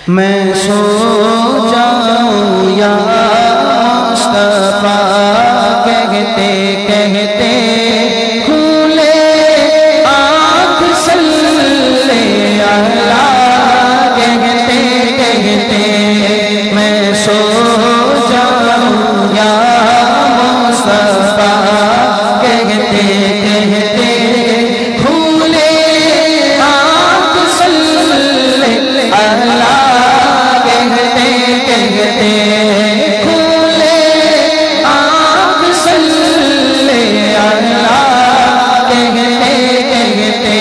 میں سو جاؤں یا مصطفیٰ کہتے کہتے کھولے آنکھ صلی اللہ کہتے کہتے میں سو جاؤں یا مصطفیٰ کہتے کہتے کھولے آنکھ صلی اللہ کہتے کہتے کھولے آنکھ صلی اللہ کہتے کہتے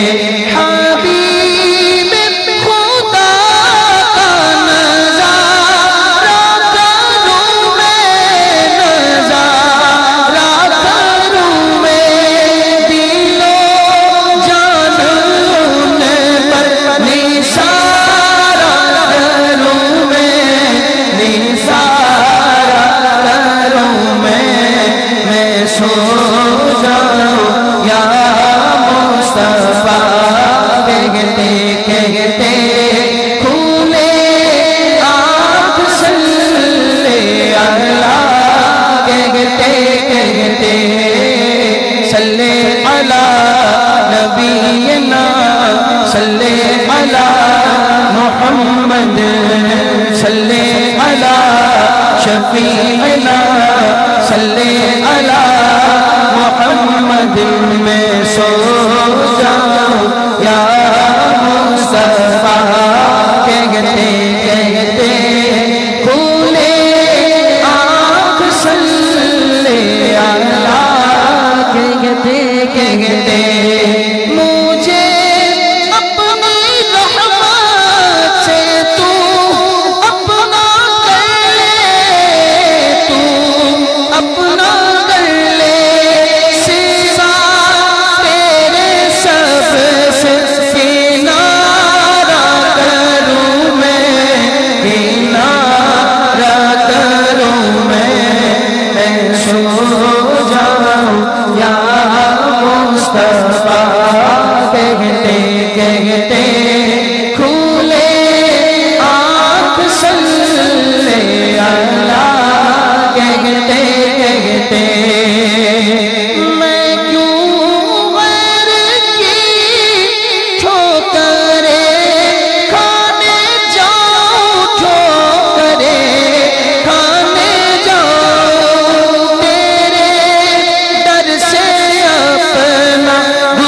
حبیب خدا کا نظارہ کروں میں نظارہ کروں میں دل و جان ان پر نثارہ کروں میں نثارہ کروں میں سو جاؤں یا مصطفیٰ کہتے کہتے کھولے آنکھ صلی اللہ کہتے کہتے صلی علی نبینا صلی علی محمد صلی علی شفیعنا صلی علی محمد میں سو جاؤں یا مصطفیٰ کہتے کہتے کھولے آنکھ صلی اللہ کہتے کہتے مجھے اپنی رحمت سے تو اپنا کر لے تو اپنا کر لے سوا تیرے سب سے کنارہ کروں میں کنارہ کروں میں سو جاؤں یا مصطفیٰ کہتے کہتے کھولے آنکھ صلی اللہ کہتے کہتے میں کیوں غیر کی ٹھوکریں کھانے جاؤں ٹھوکریں کھانے جاؤں تیرے در سے اپنا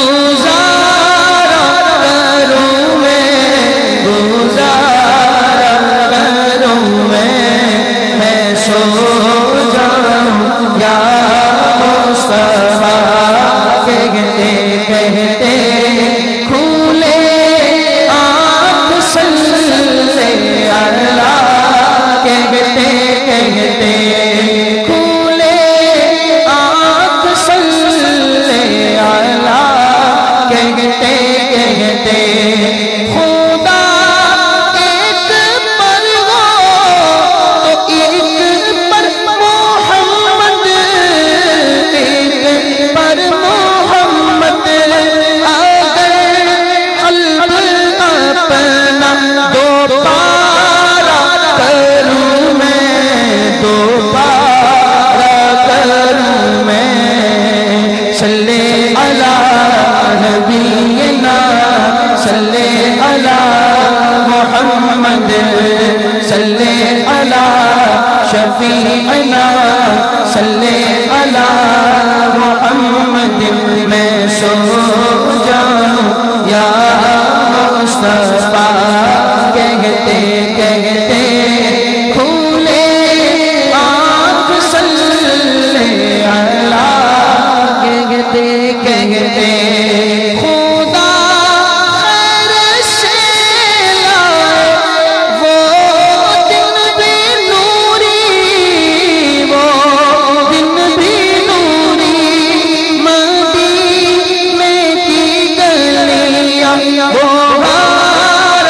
گزارا کروں میں گزارا کروں میں سو جاؤں یا مصطفیٰ کہتے کہتے کھولے آنکھ صلی اللہ کہتے کہتے کھولے آنکھ صلی اللہ کہتے کہتے خدا ایک پر ہو تو ایک پر محمد ایک پر محمد اگر قلب اپنا دو پارا کروں میں دو پارا کروں میں صلی علی نبینا صلی علی محمد صلی علی شفیعنا صلی علی محمد میں سو جاؤں یا مصطفیٰ کہتے کہتے کھولے آنکھ صلی اللہ کہتے کہتے خدا خیر سے لائے وہ دن بھی نوری وہ دن بھی نوری مدینے کی گلیاں وہ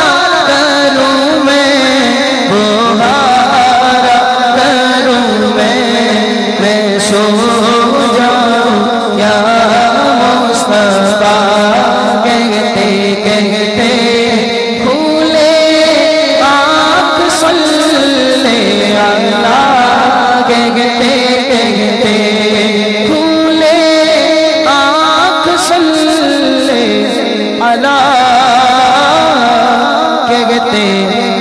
والا کہتے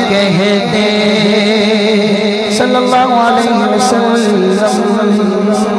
کہتے صلی اللہ علیہ وسلم